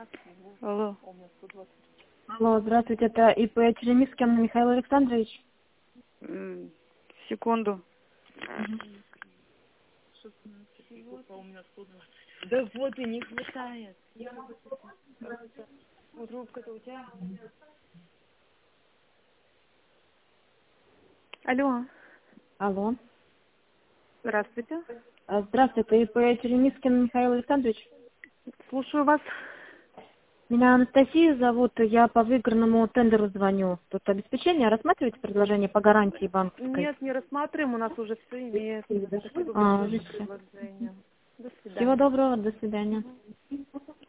Алло. Алло, здравствуйте, это ИП Черемискин Михаил Александрович. Секунду. Да вот и не хватает. Вот трубка-то у тебя. Алло. Алло. Здравствуйте. Здравствуйте, ИП Черемискин Михаил Александрович. Слушаю вас. Меня Анастасия зовут, я по выигранному тендеру звоню. Тут обеспечение, рассматриваете предложение по гарантии банковской? Нет, не рассматриваем, у нас уже все имеется. Спасибо А, большое уже за всё. предложение. До Всего свидания. доброго, до свидания.